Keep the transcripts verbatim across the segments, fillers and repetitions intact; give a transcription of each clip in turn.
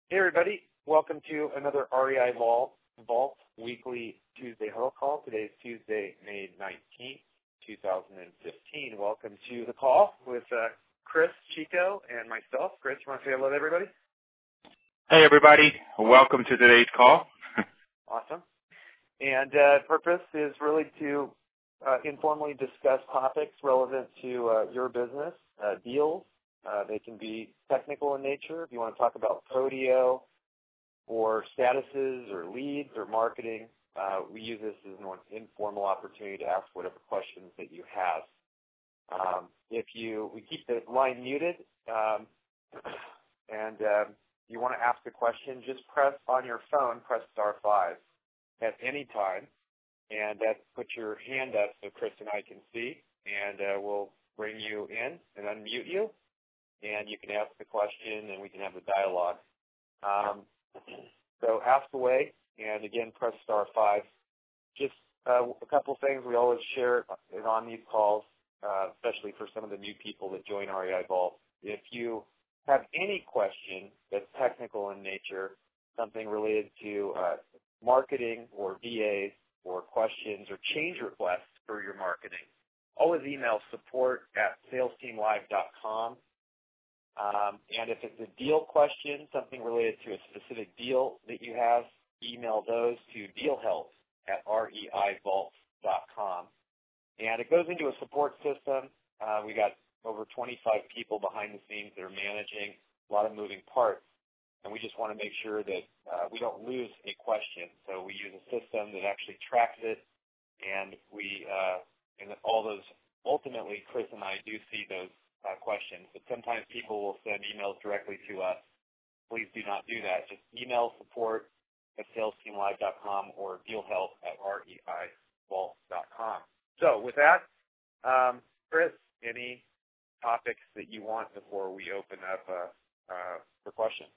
Hey everybody, welcome to another R E I Vault, Vault weekly Tuesday huddle call. Today is Tuesday, May nineteenth, two thousand fifteen. Welcome to the call with uh, Chris, Chico, and myself. Chris, you want to say hello to everybody? Hey everybody, welcome to today's call. Awesome. And uh, purpose is really to uh, informally discuss topics relevant to uh, your business, uh, deals. Uh, they can be technical in nature. If you want to talk about Podio or statuses or leads or marketing, uh, we use this as an informal opportunity to ask whatever questions that you have. Um, if you, we keep the line muted, um, and uh, you want to ask a question, just press on your phone, press star five at any time, and that put your hand up so Chris and I can see, and uh, we'll bring you in and unmute you. And you can ask the question, and we can have the dialogue. Um, so ask away, and again, press star five. Just uh, a couple things we always share on these calls, uh, especially for some of the new people that join R E I Vault. If you have any question that's technical in nature, something related to uh, marketing or V As or questions or change requests for your marketing, always email support at sales team live dot com. Um, and if it's a deal question, something related to a specific deal that you have, email those to dealhelp at R E I vault dot com. And it goes into a support system. Uh, we got over twenty-five people behind the scenes that are managing a lot of moving parts. And we just want to make sure that uh, we don't lose a question. So we use a system that actually tracks it. And we, uh, and all those, ultimately, Chris and I do see those Uh, questions, but sometimes people will send emails directly to us. Please do not do that. Just email support at sales team live dot com or dealhelp at R E I vault dot com. So with that, um, Chris, any topics that you want before we open up uh, uh, for questions?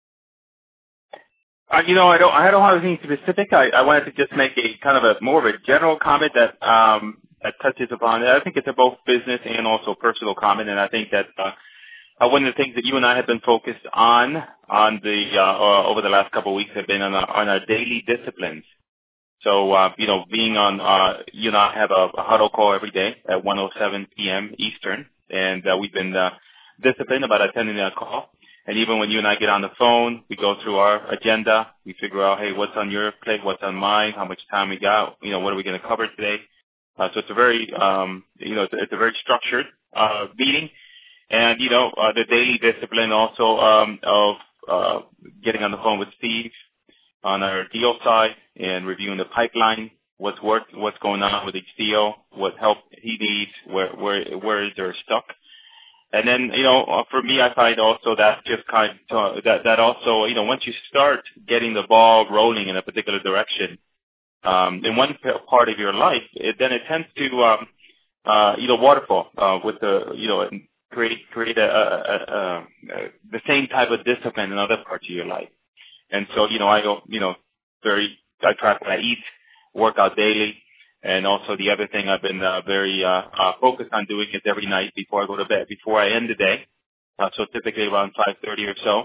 Uh, you know, I don't, I don't have anything specific. I, I wanted to just make a kind of a more of a general comment that um, that touches upon it. I think it's a both business and also personal comment, and I think that uh, uh, one of the things that you and I have been focused on on the uh, uh, over the last couple of weeks have been on our, on our daily disciplines. So, uh, you know, being on, uh, you and I have a, a huddle call every day at one oh seven p.m. Eastern, and uh, we've been uh, disciplined about attending that call. And even when you and I get on the phone, we go through our agenda. We figure out, hey, what's on your plate, what's on mine, how much time we got, you know, what are we going to cover today. Uh, so it's a very, um, you know, it's a, it's a very structured uh, meeting. And, you know, uh, the daily discipline also um, of uh, getting on the phone with Steve on our deal side and reviewing the pipeline, what's work, what's going on with each deal, what help he needs, where where where is there stuck. And then, you know, uh, for me, I find also that just kind of, uh, that, that also, you know, once you start getting the ball rolling in a particular direction, um, in one p- part of your life, it, then it tends to, um, uh, you know, waterfall, uh, with the, you know, create, create a, a, a, a, a, the same type of discipline in other parts of your life. And so, you know, I go, you know, very, I track what I eat, work out daily. And also the other thing I've been uh, very uh, uh, focused on doing is every night before I go to bed, before I end the day, uh, so typically around five thirty or so,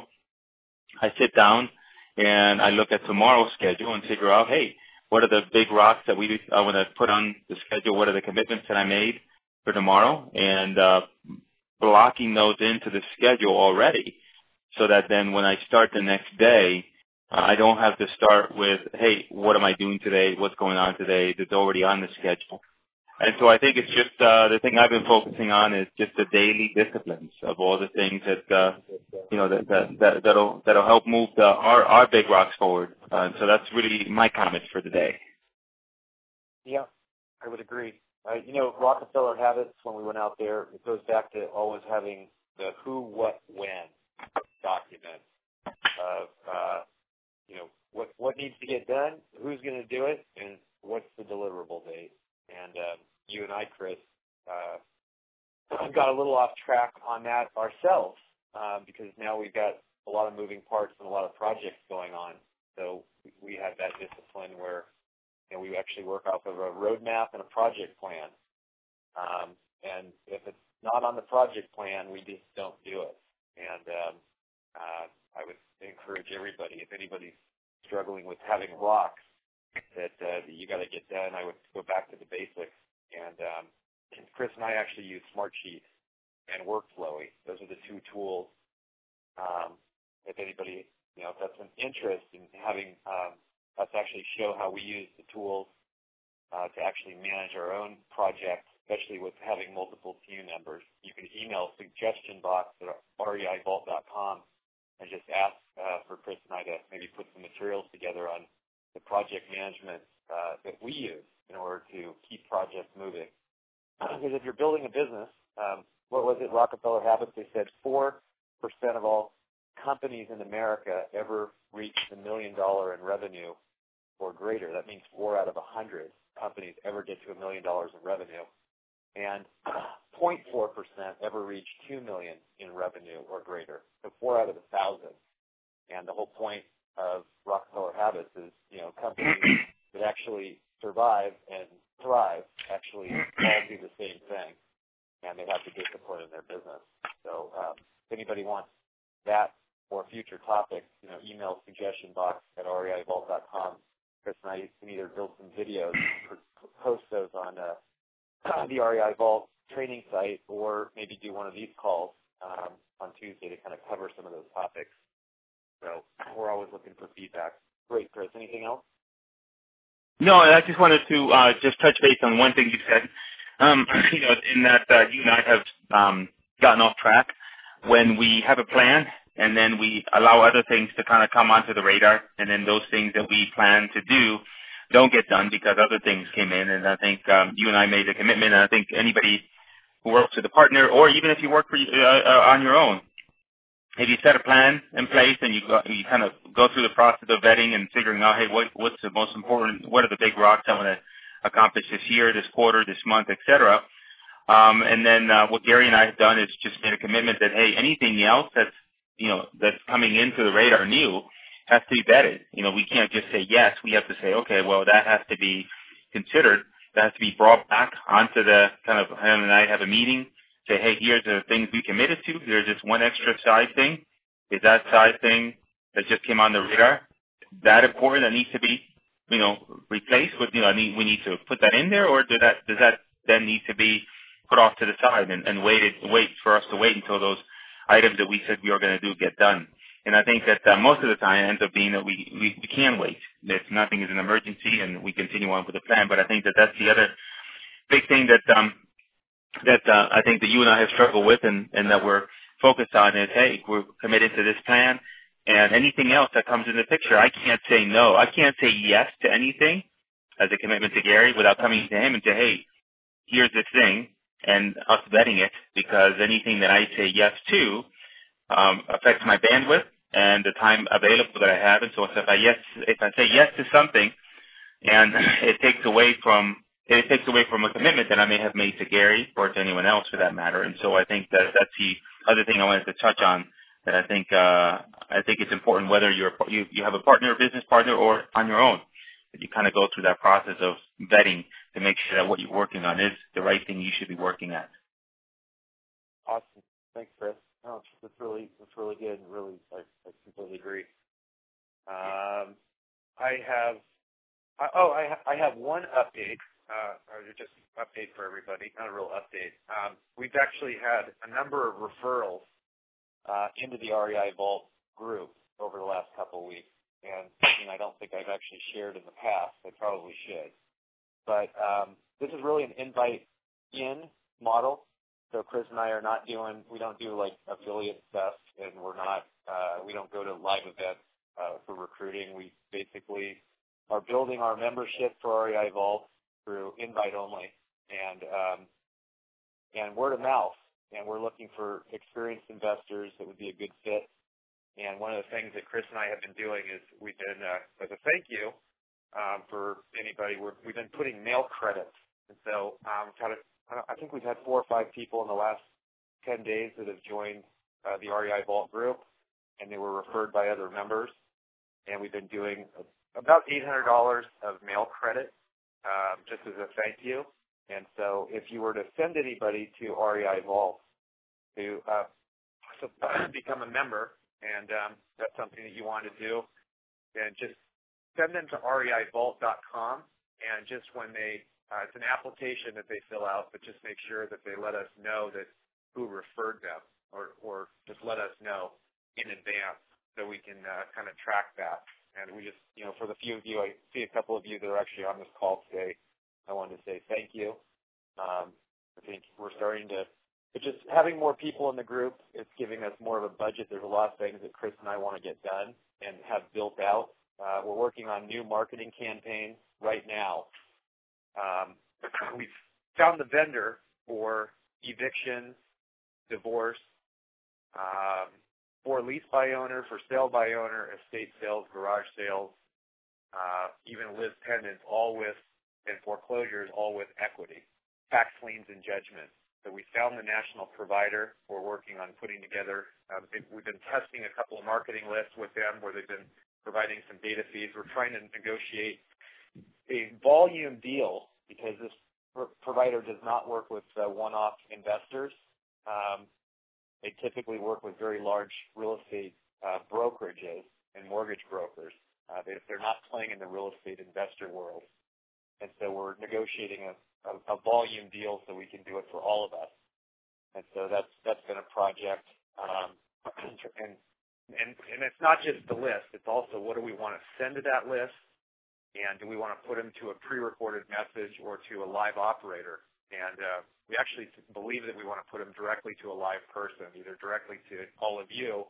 I sit down and I look at tomorrow's schedule and figure out, hey, what are the big rocks that we I want to put on the schedule? What are the commitments that I made for tomorrow? And uh, blocking those into the schedule already so that then when I start the next day, Uh, I don't have to start with, hey, what am I doing today? What's going on today? That's already on the schedule. And so I think it's just uh, the thing I've been focusing on is just the daily disciplines of all the things that uh, you know that, that, that that'll that'll help move the, our our big rocks forward. Uh, and so that's really my comments for the day. Yeah, I would agree. Uh, you know, Rockefeller Habits, when we went out there, it goes back to always having the who, what, when document of uh, you know, what what needs to get done, who's going to do it, and what's the deliverable date. And uh, you and I, Chris, uh, got a little off track on that ourselves uh, because now we've got a lot of moving parts and a lot of projects going on. So we have that discipline where, you know, we actually work off of a roadmap and a project plan. Um, and if it's not on the project plan, we just don't do it. And um, uh, I would encourage everybody, if anybody's struggling with having rocks that, uh, that you got to get done, I would go back to the basics. And um, Chris and I actually use Smartsheet and Workflowy. Those are the two tools. Um, if anybody, you know, if that's an interest in having um, us actually show how we use the tools uh, to actually manage our own projects, especially with having multiple team members, you can email suggestion box at rei vault dot com and just ask uh, for Chris and I to maybe put some materials together on the project management uh, that we use in order to keep projects moving. Because if you're building a business, um, what was it, Rockefeller Habits, they said four percent of all companies in America ever reach the million dollar in revenue or greater. That means four out of a hundred companies ever get to a million dollars in revenue. And zero point four percent ever reach two million in revenue or greater. So four out of a thousand. And the whole point of Rockefeller Habits is, you know, companies that actually survive and thrive actually all do the same thing, and they have the discipline in their business. So um, if anybody wants that or future topics, you know, email suggestion box at rei vault dot com. Chris and I can either build some videos or post those on uh, the R E I Vault training site, or maybe do one of these calls um, on Tuesday to kind of cover some of those topics. So we're always looking for feedback. Great, Chris. Anything else? No, I just wanted to uh, just touch base on one thing you said. Um, you know, in that uh, you and I have um, gotten off track when we have a plan and then we allow other things to kind of come onto the radar, and then those things that we plan to do don't get done because other things came in. And I think um, you and I made a commitment, and I think anybody who works with a partner, or even if you work for, uh, uh, on your own, if you set a plan in place and you go, you kind of go through the process of vetting and figuring out, hey, what, what's the most important, what are the big rocks I want to accomplish this year, this quarter, this month, et cetera. Um, and then uh, what Gary and I have done is just made a commitment that, hey, anything else that's, you know, that's coming into the radar new has to be vetted. You know, we can't just say yes. We have to say, okay, well, that has to be considered. That has to be brought back onto the kind of, him and I have a meeting, say, hey, here's the things we committed to. There's this one extra side thing. Is that side thing that just came on the radar that important that needs to be, you know, replaced with, you know, I mean, we need to put that in there, or does that, does that then need to be put off to the side and, and waited, wait for us to wait until those items that we said we were going to do get done? And I think that uh, most of the time it ends up being that we, we, we can wait. That nothing is an emergency and we continue on with the plan. But I think that that's the other big thing that um, that uh, I think that you and I have struggled with, and, and that we're focused on is, hey, we're committed to this plan, and anything else that comes in the picture, I can't say no. I can't say yes to anything as a commitment to Gary without coming to him and say, hey, here's this thing, and us vetting it, because anything that I say yes to um, affects my bandwidth and the time available that I have. And so if I yes, if I say yes to something, and it takes away from it takes away from a commitment that I may have made to Gary or to anyone else for that matter. And so I think that that's the other thing I wanted to touch on. That I think uh, I think it's important whether you're you, you have a partner, a business partner, or on your own, that you kind of go through that process of vetting to make sure that what you're working on is the right thing you should be working at. Awesome. Thanks, Chris. No, that's really that's really good, and really I, I completely agree. Um, I have I, oh I ha- I have one update, uh, or just update for everybody, not a real update. Um, we've actually had a number of referrals uh, into the R E I Vault group over the last couple of weeks, and something I don't think I've actually shared in the past. I probably should, but um, this is really an invite-in model. So Chris and I are not doing, we don't do like affiliate stuff, and we're not, uh, we don't go to live events uh, for recruiting. We basically are building our membership for R E I Vault through invite only and um, and word of mouth. And we're looking for experienced investors that would be a good fit. And one of the things that Chris and I have been doing is we've been, uh, as a thank you um, for anybody, we're, we've been putting mail credits. And so um, kind of, I think we've had four or five people in the last ten days that have joined uh, the R E I Vault group, and they were referred by other members. And we've been doing about eight hundred dollars of mail credit um, just as a thank you. And so if you were to send anybody to R E I Vault to uh, become a member, and um, that's something that you want to do, then just send them to R E I Vault dot com, and just when they, uh, it's an application that they fill out, but just make sure that they let us know that who referred them, or, or just let us know in advance so we can uh, kind of track that. And we just, you know, for the few of you, I see a couple of you that are actually on this call today, I wanted to say thank you. Um, I think we're starting to, but just having more people in the group, it's giving us more of a budget. There's a lot of things that Chris and I want to get done and have built out. Uh, we're working on new marketing campaigns right now. Um, we've found the vendor for eviction, divorce, um, for lease by owner, for sale by owner, estate sales, garage sales, uh, even live pendants, all with, and foreclosures, all with equity, tax liens and judgments. So we found the national provider. We're working on putting together, um, we've been testing a couple of marketing lists with them where they've been providing some data feeds. We're trying to negotiate a volume deal because this pr- provider does not work with uh, one-off investors. Um, they typically work with very large real estate uh, brokerages and mortgage brokers. Uh, they, they're not playing in the real estate investor world. And so we're negotiating a A, a volume deal so we can do it for all of us, and so that's that's been a project, um, and and and it's not just the list; it's also what do we want to send to that list, and do we want to put them to a pre-recorded message or to a live operator? And uh, we actually believe that we want to put them directly to a live person, either directly to all of you,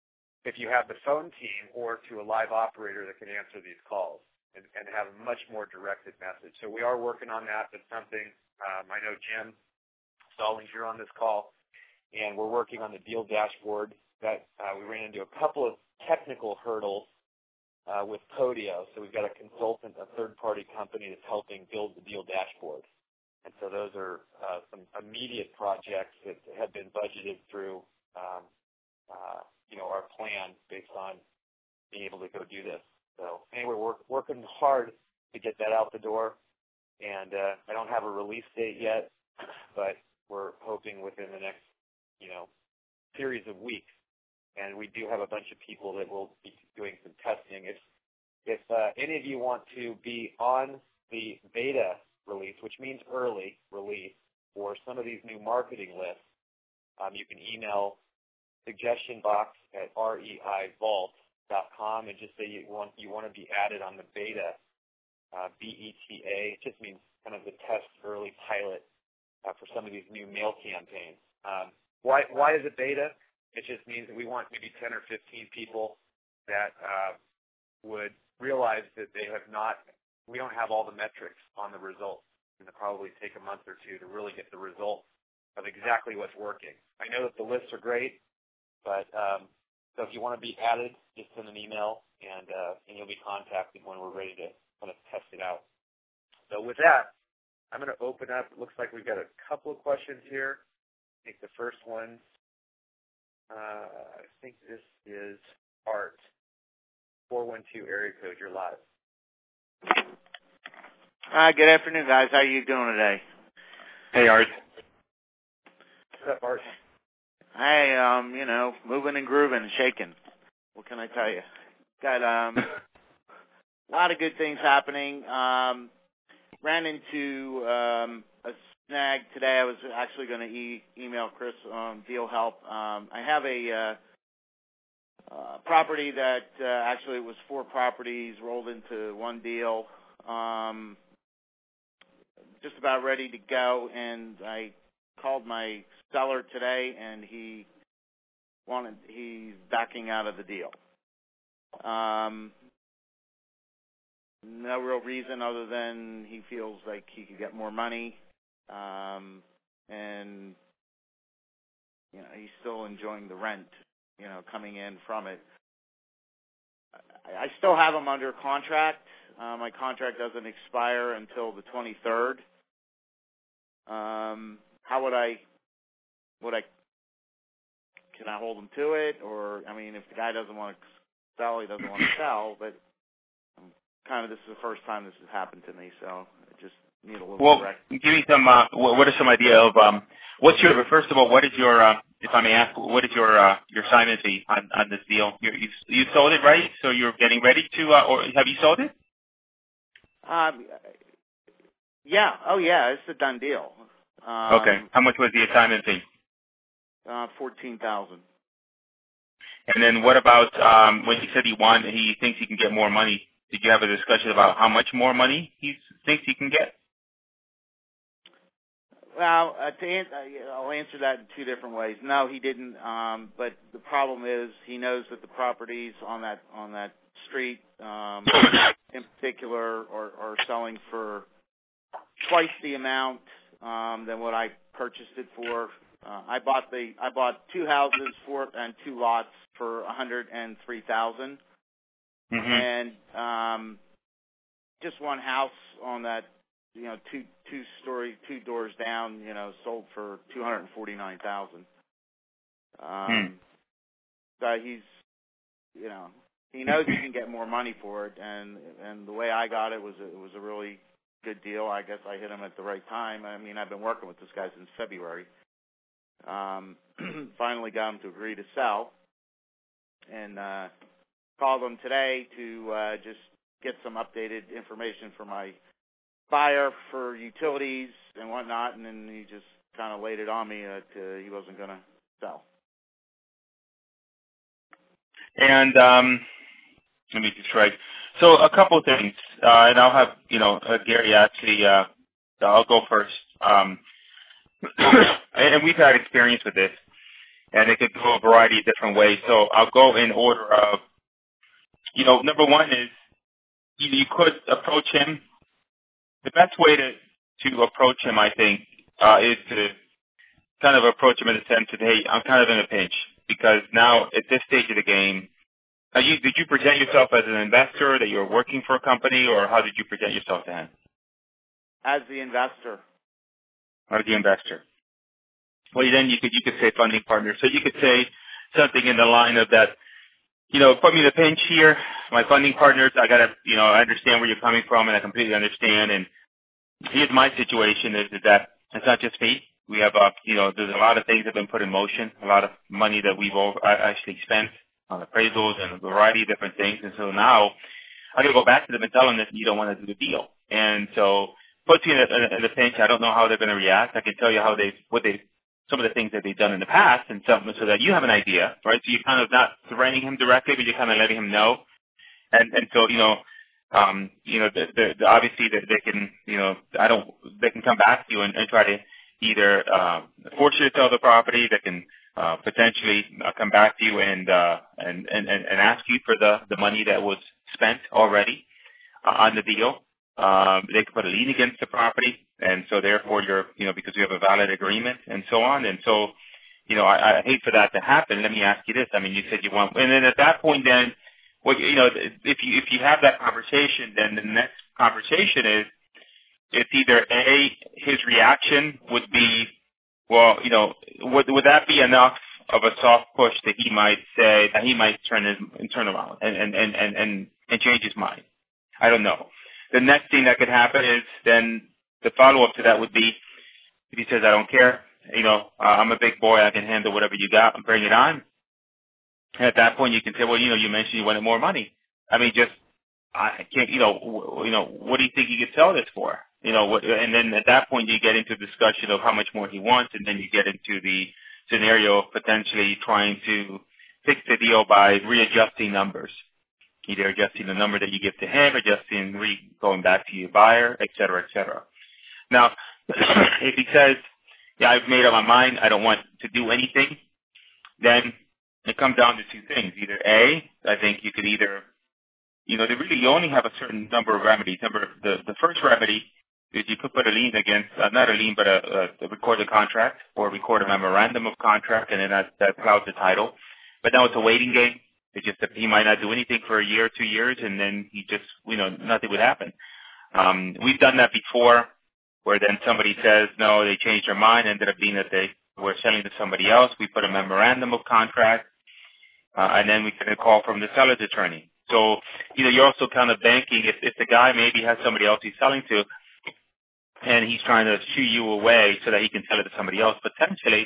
if you have the phone team, or to a live operator that can answer these calls. And, and have a much more directed message. So we are working on that. That's something, um, I know Jim Stollinger on this call, and we're working on the deal dashboard. That uh, we ran into a couple of technical hurdles uh, with Podio. So we've got a consultant, a third-party company that's helping build the deal dashboard. And so those are uh, some immediate projects that have been budgeted through, um, uh, you know, our plan based on being able to go do this. So anyway, we're working hard to get that out the door, and uh, I don't have a release date yet, but we're hoping within the next, you know, series of weeks. And we do have a bunch of people that will be doing some testing. If if uh, any of you want to be on the beta release, which means early release, for some of these new marketing lists, um, you can email suggestion box at R E I Vault dot com and just say you want you want to be added on the beta, uh, B E T A. It just means kind of the test early pilot uh, for some of these new mail campaigns. Um, why why is it beta? It just means that we want maybe ten or fifteen people that uh, would realize that they have not. We don't have all the metrics on the results, and it'll probably take a month or two to really get the results of exactly what's working. I know that the lists are great, but um, so if you want to be added, just send an email, and uh, and you'll be contacted when we're ready to kind of test it out. So with that, I'm going to open up. It looks like we've got a couple of questions here. I think the first one, uh, I think this is Art, four one two area code. You're live. Hi, good afternoon, guys. How are you doing today? Hey, Art. What's up, Art? Hey, um, you know, moving and grooving and shaking. What can I tell you? Got um, a lot of good things happening. Um, ran into um, a snag today. I was actually going to e- email Chris on Deal Help. Um, I have a uh, uh, property that uh, actually it was four properties rolled into one deal. Um, just about ready to go, and I called my seller today, and he wanted he's backing out of the deal. Um, no real reason other than he feels like he could get more money, um, and you know he's still enjoying the rent, you know, coming in from it. I, I still have him under contract. Uh, my contract doesn't expire until the twenty-third. Um, how would I? Would I? Can I hold him to it, or I mean, if the guy doesn't want to sell, he doesn't want to sell. But I'm kind of this is the first time this has happened to me, so I just need a little. Well, direct. give me some. Uh, what are some idea of um, what's your? First of all, what is your uh, if I may ask, what is your uh, your assignment fee on, on this deal? You you you sold it, right? So you're getting ready to, uh, or have you sold it? Um, yeah. Oh, yeah. It's a done deal. Um, Okay. How much was the assignment fee? Uh, fourteen thousand. And then what about um, when he said he want, he thinks he can get more money? Did you have a discussion about how much more money he thinks he can get? Well, uh, to an- uh, I'll answer that in two different ways. No, he didn't. Um, but the problem is he knows that the properties on that on that street, um, in particular, are, are selling for twice the amount um, than what I purchased it for. Uh, I bought the I bought two houses for and two lots for a hundred and three thousand, mm-hmm. and um, just one house on that, you know, two two story, two doors down, you know, sold for two hundred and forty nine thousand. Um, hmm. So he's, you know, he knows he can get more money for it, and and the way I got it was a, it was a really good deal. I guess I hit him at the right time. I mean, I've been working with this guy since February. Um, finally got him to agree to sell, and uh, called him today to uh, just get some updated information for my buyer for utilities and whatnot, and then he just kind of laid it on me that uh, he wasn't going to sell. And um, let me just write. So a couple of things, uh, and I'll have, you know, uh, Gary actually, uh, I'll go first. Um, and we've had experience with this, and it could go a variety of different ways. So I'll go in order of, you know, number one is you, you could approach him. The best way to, to approach him, I think, uh, is to kind of approach him in the sense of, hey, I'm kind of in a pinch because now at this stage of the game, are you, did you present yourself as an investor, that you're working for a company, or how did you present yourself to him? As the investor. Or the investor. Well, then you could you could say funding partner. So you could say something in the line of that, you know, put me in a pinch here. My funding partners, I gotta, you know, I understand where you're coming from, and I completely understand. And here's my situation: is, is that it's not just me. We have, uh, you know, there's a lot of things that have been put in motion, a lot of money that we've over, actually spent on appraisals and a variety of different things. And so now I gotta go back to them and tell them that you don't want to do the deal. And so puts you in a, in a pinch. I don't know how they're going to react. I can tell you how they, what they. some of the things that they've done in the past, and something so that you have an idea, right? So you're kind of not threatening him directly, but you're kind of letting him know. And and so, you know, um, you know, the, the, the, obviously that they can, you know, I don't, they can come back to you and, and try to either uh, force you to sell the property. They can uh, potentially uh, come back to you and, uh, and and and and ask you for the the money that was spent already uh, on the deal. Um, they could put a lien against the property, and so therefore you're, you know, because you have a valid agreement and so on. And so, you know, I, I hate for that to happen. Let me ask you this. I mean, you said you want, and then at that point then, well, you know, if you, if you have that conversation, then the next conversation is, it's either A, his reaction would be, well, you know, would, would that be enough of a soft push that he might say, that he might turn his, turn around and, and, and, and, and, and change his mind? I don't know. The next thing that could happen is then the follow-up to that would be, if he says, I don't care, you know, uh, I'm a big boy, I can handle whatever you got and bring it on. And at that point you can say, well, you know, you mentioned you wanted more money. I mean, just, I can't, you know, w- you know, what do you think you could sell this for? You know, what, and then at that point you get into a discussion of how much more he wants, and then you get into the scenario of potentially trying to fix the deal by readjusting numbers. Either adjusting the number that you give to him, adjusting, re- going back to your buyer, et cetera, et cetera. Now, if he says, yeah, I've made up my mind, I don't want to do anything, then it comes down to two things. Either A, I think you could either, you know, they really, you only have a certain number of remedies. Number, the, the first remedy is you could put a lien against, uh, not a lien, but a, a, a recorded contract or record a memorandum of contract, and then that, that clouds the title. But now it's a waiting game. It's just that he might not do anything for a year or two years, and then he just, you know, nothing would happen. Um, we've done that before, where then somebody says, no, they changed their mind, ended up being that they were selling to somebody else. We put a memorandum of contract, uh, and then we get a call from the seller's attorney. So, you know, you're also kind of banking, if, if the guy maybe has somebody else he's selling to, and he's trying to shoo you away so that he can sell it to somebody else, potentially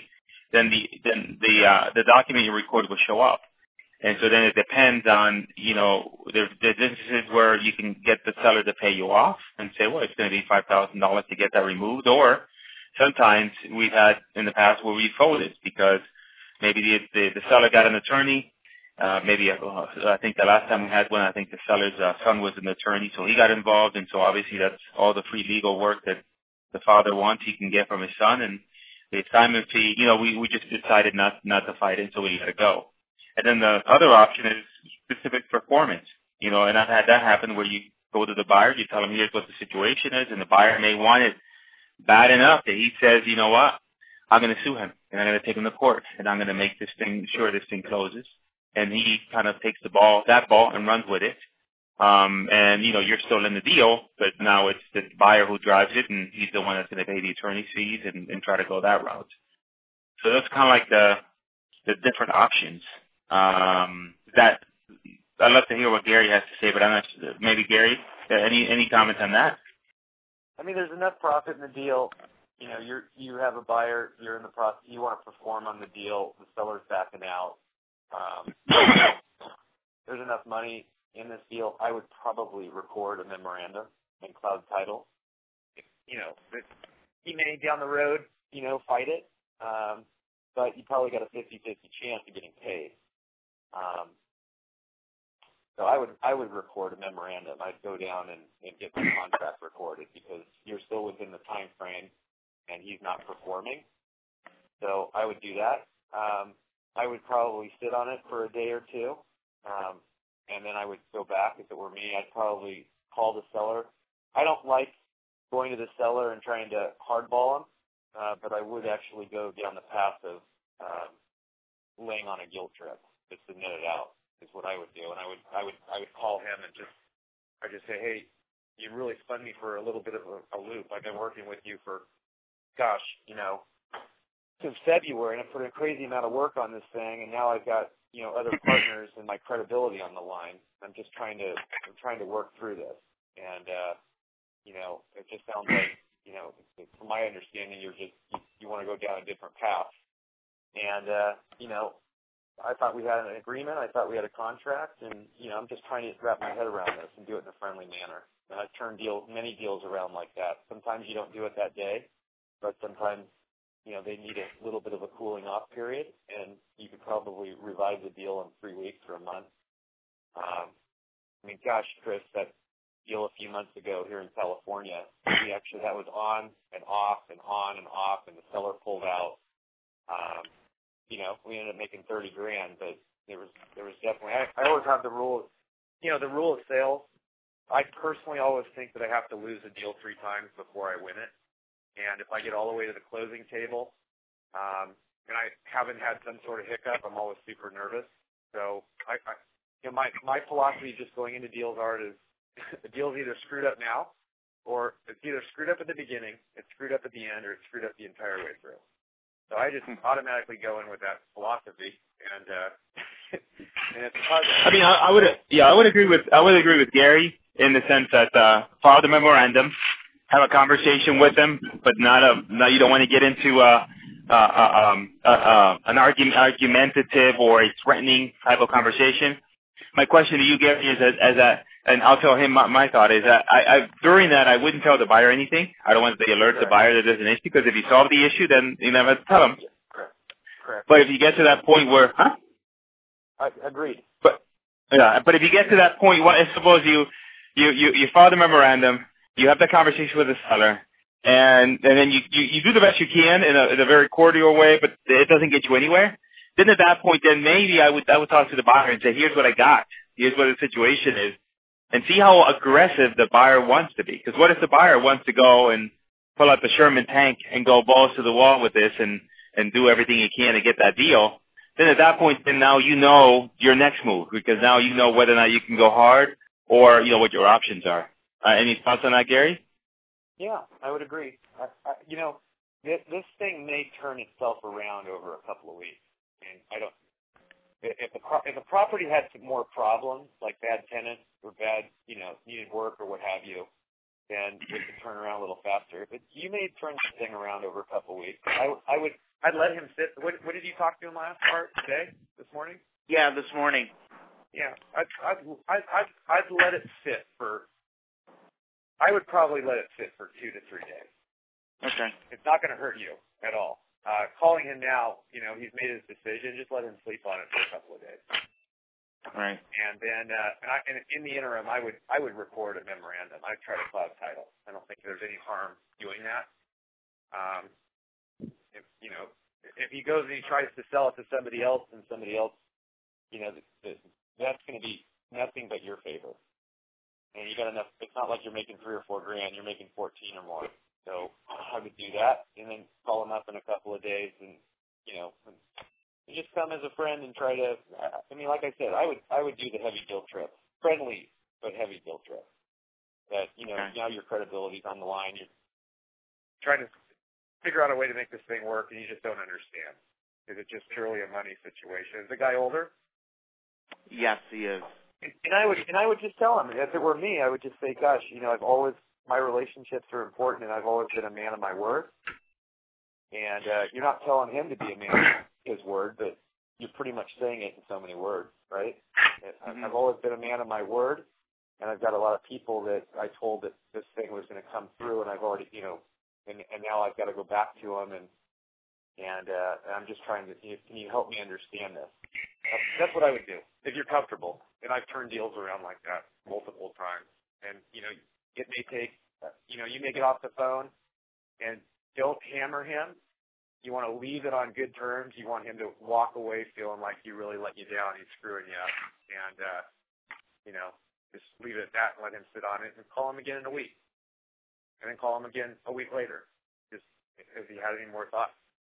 then the then the uh, the document you recorded will show up. And so then it depends on, you know, there's, there's instances where you can get the seller to pay you off and say, well, it's going to be five thousand dollars to get that removed. Or sometimes we've had in the past where we folded because maybe the, the, the seller got an attorney. Uh, maybe, uh, I think the last time we had one, I think the seller's uh, son was an attorney, so he got involved. And so obviously that's all the free legal work that the father wants he can get from his son. And the assignment fee, you know, we, we just decided not, not to fight it, so we let it go. And then the other option is specific performance, you know, and I've had that happen where you go to the buyer, you tell him here's what the situation is, and the buyer may want it bad enough that he says, you know what, I'm going to sue him, and I'm going to take him to court, and I'm going to make this thing, sure this thing closes. And he kind of takes the ball, that ball, and runs with it. Um, and, you know, you're still in the deal, but now it's the buyer who drives it, and he's the one that's going to pay the attorney's fees and, and try to go that route. So that's kind of like the the different options. Um, that I'd love to hear what Gary has to say, but I'm not sure. Maybe Gary, any any comments on that? I mean, there's enough profit in the deal. You know, you're you have a buyer, you're in the process, you want to perform on the deal, the seller's backing out. Um, there's enough money in this deal. I would probably record a memorandum in Cloud Title. You know, he may down the road, you know, fight it, um, but you probably got a fifty-fifty chance of getting paid. Um, so I would I would record a memorandum. I'd go down and, and get the contract recorded because you're still within the time frame and he's not performing. So I would do that. Um, I would probably sit on it for a day or two, um, and then I would go back. If it were me, I'd probably call the seller. I don't like going to the seller and trying to hardball him, uh, but I would actually go down the path of um, laying on a guilt trip just to net it out. Is what I would do, and I would I would I would call him and just I just say, hey, you really spun me for a little bit of a, a loop. I've been working with you for, gosh, you know, since February, and I put a crazy amount of work on this thing, and now I've got you know other partners and my credibility on the line. I'm just trying to I'm trying to work through this, and uh, you know, it just sounds like you know, from my understanding, you're just you, you want to go down a different path, and uh, you know. I thought we had an agreement. I thought we had a contract, and you know, I'm just trying to wrap my head around this and do it in a friendly manner. And I've turned deal many deals around like that. Sometimes you don't do it that day, but sometimes you know they need a little bit of a cooling off period, and you could probably revive the deal in three weeks or a month. Um, I mean, gosh, Chris, that deal a few months ago here in California, we actually that was on and off and on and off, and the seller pulled out. Um, You know, we ended up making thirty grand, but there was there was definitely. I, I always have the rule, you know, the rule of sales. I personally always think that I have to lose a deal three times before I win it, and if I get all the way to the closing table, um, and I haven't had some sort of hiccup, I'm always super nervous. So I, I you know, my my philosophy just going into deals are is the deal's either screwed up now, or it's either screwed up at the beginning, it's screwed up at the end, or it's screwed up the entire way through. So I just automatically go in with that philosophy, and uh, and it's hard. I mean, I, I would, yeah, I would agree with, I would agree with Gary in the sense that uh, file the memorandum, have a conversation with them, but not a, not, you don't want to get into uh, uh, uh, um, uh, uh, an argument, argumentative or a threatening type of conversation. My question to you, Gary, is as, as a, and I'll tell him my, my thought is that I, I, during that, I wouldn't tell the buyer anything. I don't want to alert the buyer that there's an issue, because if you solve the issue, then you never have to tell him. Correct. Correct. But if you get to that point where, huh? I agreed. But yeah, but if you get to that point, what, suppose you, you, you, you file the memorandum, you have the conversation with the seller, and and then you, you, you do the best you can in a, in a very cordial way, but it doesn't get you anywhere. Then at that point, then maybe I would I would talk to the buyer and say, here's what I got, here's what the situation is, and see how aggressive the buyer wants to be. Because what if the buyer wants to go and pull out the Sherman tank and go balls to the wall with this and and do everything he can to get that deal? Then at that point, then now you know your next move, because now you know whether or not you can go hard or you know what your options are. Uh, any thoughts on that, Gary? Yeah, I would agree. I, I, you know, this, this thing may turn itself around over a couple of weeks, and I don't. If the if the property had some more problems, like bad tenants or bad, you know, needed work or what have you, then it could turn around a little faster. But you may turn this thing around over a couple of weeks. I, I would I'd let him sit. What, what did you talk to him last part today, this morning? Yeah, this morning. Yeah, I'd, I'd, I'd, I'd, I'd let it sit for, I would probably let it sit for two to three days. Okay. It's not going to hurt you at all. Uh, calling him now, you know, he's made his decision. Just let him sleep on it for a couple of days. Right. And then, uh, and, I, and in the interim, I would, I would record a memorandum. I'd try to cloud title. I don't think there's any harm doing that. Um, if, you know, if he goes and he tries to sell it to somebody else and somebody else, you know, the, the, that's going to be nothing but your favor. And you got enough. It's not like you're making three or four grand. You're making fourteen or more. So I would do that, and then call him up in a couple of days, and you know, and just come as a friend and try to. I mean, like I said, I would I would do the heavy guilt trip, friendly but heavy guilt trip. That you know, okay. now your credibility's on the line. You're trying to figure out a way to make this thing work, and you just don't understand. Is it just purely a money situation? Is the guy older? Yes, he is. And I would, and I would just tell him, if it were me, I would just say, gosh, you know, I've always, my relationships are important, and I've always been a man of my word. And uh, you're not telling him to be a man of his word, but you're pretty much saying it in so many words, right? Mm-hmm. I've always been a man of my word, and I've got a lot of people that I told that this thing was going to come through, and I've already, you know, and, and now I've got to go back to him, and and uh, I'm just trying to, can you help me understand this? That's, that's what I would do, if you're comfortable. And I've turned deals around like that multiple times. And, you know, it may take, you know, you may get off the phone and don't hammer him. You want to leave it on good terms. You want him to walk away feeling like he really let you down. He's screwing you up. And, uh, you know, just leave it at that and let him sit on it and call him again in a week. And then call him again a week later, just if he had any more thoughts.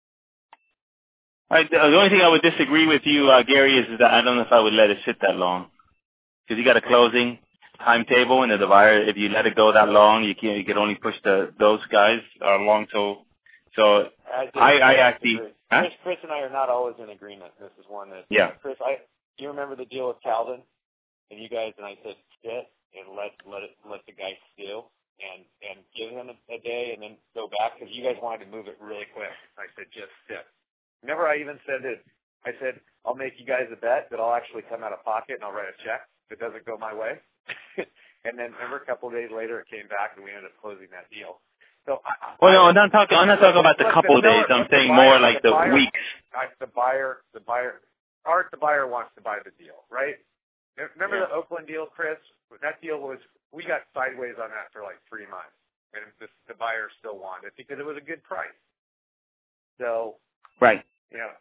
All right, the only thing I would disagree with you, uh, Gary, is that I don't know if I would let it sit that long. Because you got a closing timetable, and the buyer, if you let it go that long, you can you can only push the those guys along. So, so I, I, I actually, huh? Chris, Chris and I are not always in agreement. This is one that, yeah. Chris, I, do you remember the deal with Calvin? And you guys and I said sit and let let it let the guy stew and and give him a, a day and then go back because you guys wanted to move it really quick. I said just sit. Remember, I even said that, I said, I'll make you guys a bet that I'll actually come out of pocket and I'll write a check if it doesn't go my way. And then remember, a couple of days later, it came back and we ended up closing that deal. So, I, well, no, I, I'm not talking. I'm not talking about the couple of days. I'm saying more like the weeks. The buyer, the buyer, Art, the buyer wants to buy the deal, right? Remember yeah. the Oakland deal, Chris? That deal was, we got sideways on that for like three months, and the, the buyer still wanted it because it was a good price. So. Right. You know,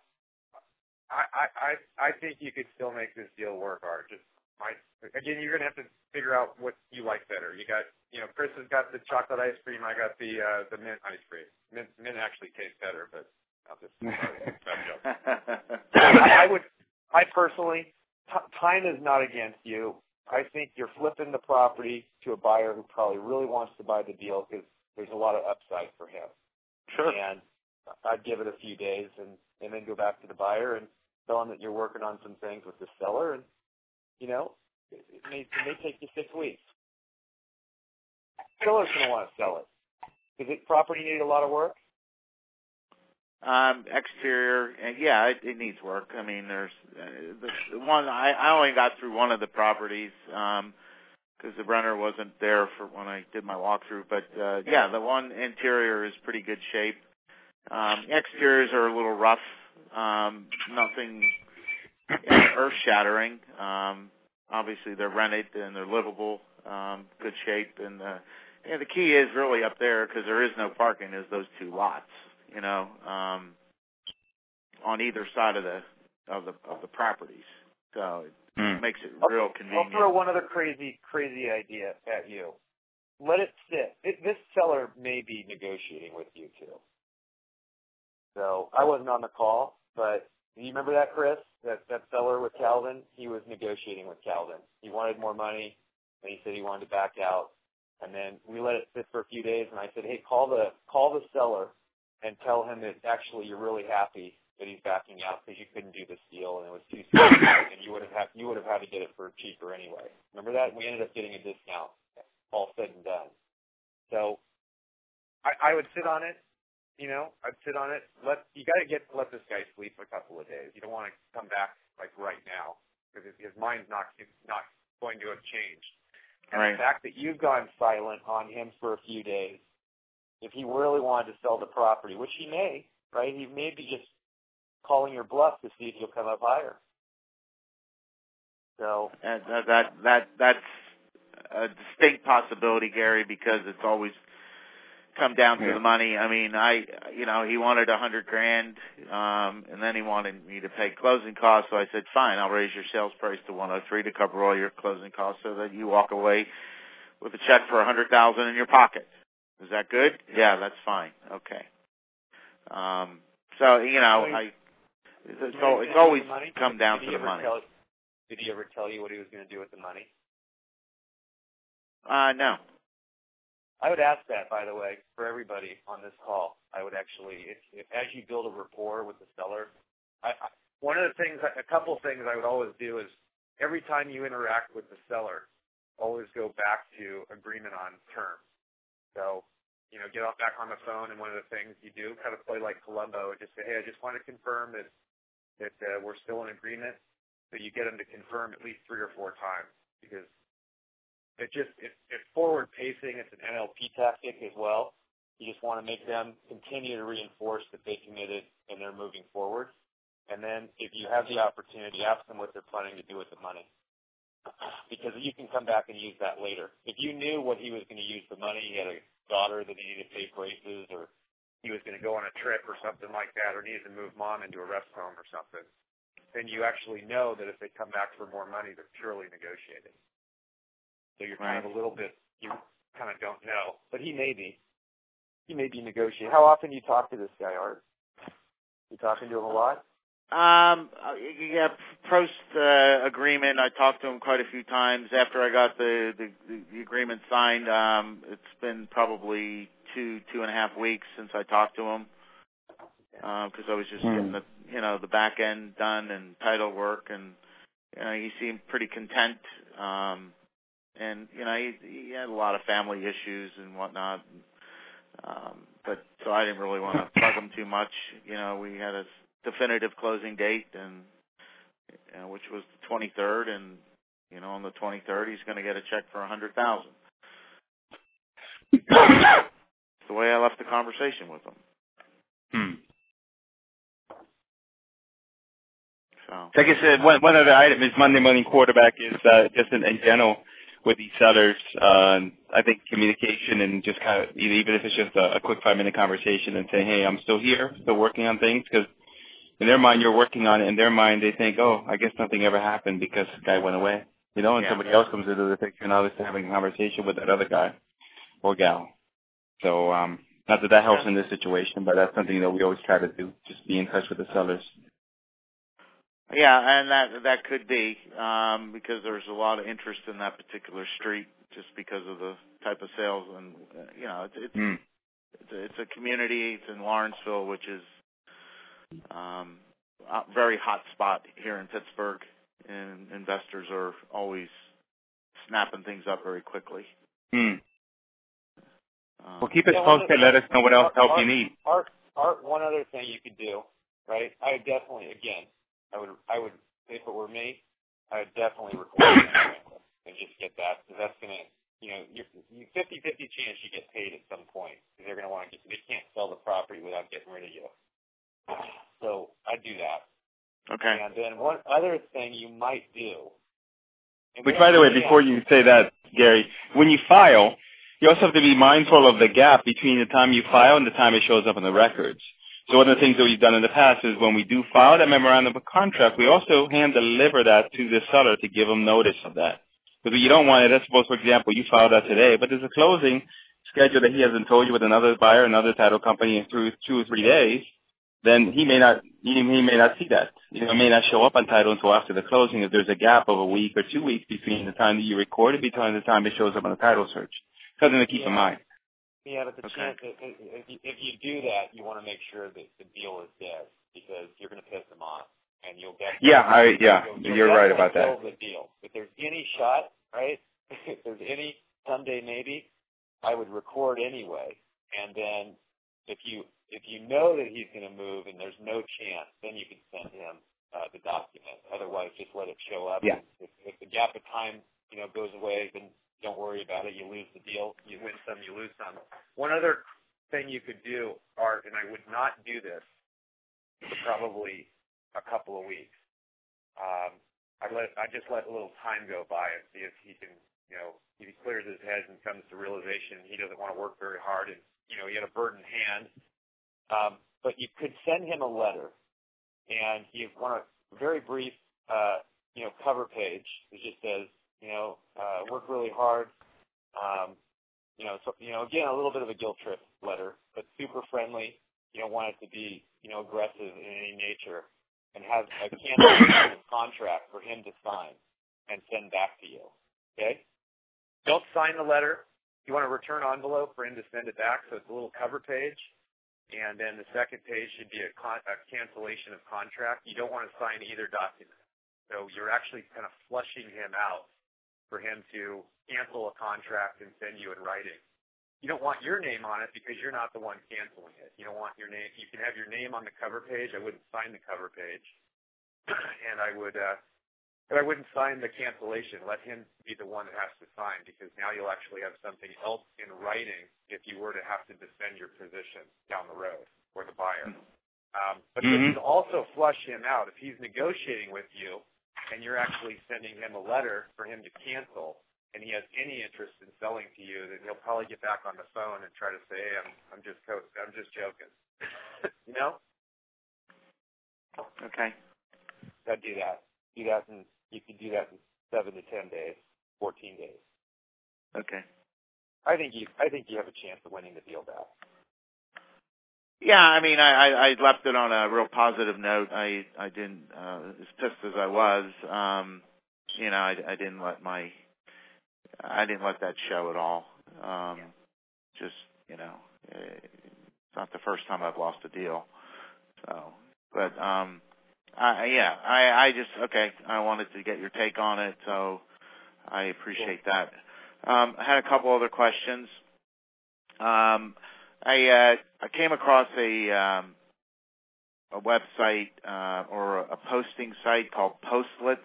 I, I, I think you could still make this deal work, Art. Just my, again, you're gonna have to figure out what you like better. You got, you know, Chris has got the chocolate ice cream. I got the uh, the mint ice cream. Mint, mint actually tastes better, but I'll just I, I would, I personally, t- time is not against you. I think you're flipping the property to a buyer who probably really wants to buy the deal because there's a lot of upside for him. Sure. And I'd give it a few days and, and then go back to the buyer and tell him that you're working on some things with the seller. And, you know, it, it, may, it may take you six weeks. The seller's going to want to sell it. Does the property need a lot of work? Um, exterior, and yeah, it, it needs work. I mean, there's uh, the, the one, I, I only got through one of the properties um, because the renter wasn't there for when I did my walkthrough. But, uh, yeah, the one interior is pretty good shape. Um, exteriors are a little rough, um, nothing you know, earth-shattering. Um, obviously, they're rented and they're livable, um, good shape. And, uh, and the key is really up there because there is no parking. Is those two lots, you know, um, on either side of the of the of the properties. So it mm. makes it real convenient. I'll throw one other crazy crazy idea at you. Let it sit. It, this seller may be negotiating with you too. So I wasn't on the call, but do you remember that, Chris? That that seller with Calvin? He was negotiating with Calvin. He wanted more money, and he said he wanted to back out. And then we let it sit for a few days, and I said, hey, call the call the seller and tell him that actually you're really happy that he's backing out because you couldn't do this deal and it was too small, and you would have had, you would have had to get it for cheaper anyway. Remember that? We ended up getting a discount, all said and done. So I, I would sit on it. you know, I'd sit on it. Let you got to get let this guy sleep a couple of days. You don't want to come back like right now because his mind's not not going to have changed. And right. the fact that you've gone silent on him for a few days, if he really wanted to sell the property, which he may, right? He may be just calling your bluff to see if you'll come up higher. So that that that, that that's a distinct possibility, Gary, because it's always come down to yeah. the money. I mean, I, you know, he wanted a hundred grand, um, and then he wanted me to pay closing costs. So I said, fine, I'll raise your sales price to one hundred three to cover all your closing costs, so that you walk away with a check for a hundred thousand in your pocket. Is that good? Yeah, that's fine. Okay. Um, so you know, I, it's, it's, all, it's always come down to the money. Tell, did he ever tell you what he was going to do with the money? Uh, no. I would ask that, by the way, for everybody on this call. I would actually, if, if, as you build a rapport with the seller, I, I, one of the things, a couple of things I would always do is every time you interact with the seller, always go back to agreement on terms. So, you know, get off back on the phone, and one of the things you do, kind of play like Columbo, and just say, hey, I just want to confirm that that uh, we're still in agreement. So you get them to confirm at least three or four times, because It just it, it's forward pacing. It's an N L P tactic as well. You just want to make them continue to reinforce that they committed and they're moving forward. And then if you have the opportunity, ask them what they're planning to do with the money, because you can come back and use that later. If you knew what he was going to use the money, he had a daughter that he needed to pay braces, or he was going to go on a trip or something like that, or needed to move mom into a rest home or something, then you actually know that if they come back for more money, they're purely negotiating. So you're kind right. of a little bit, you kind of don't know. But he may be. He may be negotiating. How often do you talk to this guy, Art? You talking to him a lot? Um, yeah, post uh, agreement, I talked to him quite a few times. After I got the, the, the agreement signed, um, it's been probably two, two and a half weeks since I talked to him, because uh, I was just hmm. getting the, you know, the back end done and title work, and you know, he seemed pretty content. Um, And, you know, he, he had a lot of family issues and whatnot. Um, but so I didn't really want to bug him too much. You know, we had a definitive closing date, and you know, which was the twenty-third. And, you know, on the twenty-third, he's going to get a check for a hundred thousand dollars. That's the way I left the conversation with him. Hmm. So. Like I said, one, one other item is Monday Morning Quarterback is uh, just in, in general with these sellers. Uh, I think communication and just kind of, even if it's just a, a quick five-minute conversation and saying, hey, I'm still here, still working on things, because in their mind you're working on it. In their mind they think, oh, I guess nothing ever happened because the guy went away. You know, and yeah. somebody else comes into the picture and now they're having a conversation with that other guy or gal. So um, not that that helps yeah. in this situation, but that's something that we always try to do, just be in touch with the sellers. Yeah, and that that could be um, because there's a lot of interest in that particular street, just because of the type of sales, and uh, you know, it's it's, Mm. it's, a, it's a community. It's in Lawrenceville, which is um, a very hot spot here in Pittsburgh, and investors are always snapping things up very quickly. Mm. Um, Well, keep us yeah, posted. Let us know what else Art, help Art, you need. Art, Art, one other thing you could do, right? I would definitely, again, I would, I would, if it were me, I would definitely record it and just get that, because that's going to, you know, you're, you fifty-fifty chance you get paid at some point, because they're going to want to get, they can't sell the property without getting rid of you. So I'd do that. okay. And then one other thing you might do. Which, by the way, before you say that, Gary, when you file, you also have to be mindful of the gap between the time you file and the time it shows up in the records. So one of the things that we've done in the past is when we do file that memorandum of contract, we also hand deliver that to the seller to give them notice of that. Because you don't want it, let's suppose, for example, you filed that today, but there's a closing schedule that he hasn't told you with another buyer, another title company in through two or three days, then he may not he, he may not see that. You know, it may not show up on title until after the closing if there's a gap of a week or two weeks between the time that you record it, between the time it shows up on the title search. Something to keep yeah. in mind. Yeah, but the Okay. chance, if, if, you, if you do that, you want to make sure that the deal is dead, because you're going to piss them off, and you'll get. Yeah, I, yeah, you'll, you'll you're right about kill that. the deal. If there's any shot, right? If there's any someday maybe, I would record anyway, and then if you If you know that he's going to move and there's no chance, then you can send him uh, the document. Otherwise, just let it show up. Yeah. If, if the gap of time, you know, goes away, then don't worry about it. You lose the deal. You win some, you lose some. One other thing you could do, Art, and I would not do this for probably a couple of weeks. Um, I let I just let a little time go by and see if he can, you know, if he clears his head and comes to realization he doesn't want to work very hard and, you know, he had a bird in hand. Um, but you could send him a letter, and you want a very brief, uh, you know, cover page. It just says, you know, uh, work really hard. Um, you know, so, you know, again, a little bit of a guilt trip letter, but super friendly. You don't want it to be, you know, aggressive in any nature, and have a cancellation contract for him to sign and send back to you. Okay? Don't sign the letter. You want a return envelope for him to send it back, so it's a little cover page. And then the second page should be a, con- a cancellation of contract. You don't want to sign either document. So you're actually kind of flushing him out for him to cancel a contract and send you in writing. You don't want your name on it because you're not the one canceling it. You don't want your name. You can have your name on the cover page. I wouldn't sign the cover page. and I would, uh, but I wouldn't sign the cancellation. Let him be the one that has to sign, because now you'll actually have something else in writing if you were to have to defend your position down the road, or the buyer. Um, but mm-hmm. this can also flush him out. If he's negotiating with you and you're actually sending him a letter for him to cancel, and he has any interest in selling to you, then he'll probably get back on the phone and try to say, hey, I'm, I'm just co- I'm just joking. you know? Okay. I'd do that. Do that, and you could do that in seven to ten days, fourteen days. Okay. I think you. I think you have a chance of winning the deal back. Yeah, I mean, I, I, I left it on a real positive note. I, I didn't, uh, as pissed as I was, um, you know, I, I didn't let my, I didn't let that show at all. Um, yeah. Just, you know, it's not the first time I've lost a deal. So, but, um, I, yeah, I, I just, okay, I wanted to get your take on it, so I appreciate cool. that. Um, I had a couple other questions. Um, I, uh, I came across a, um, a website, uh, or a posting site called Postlets.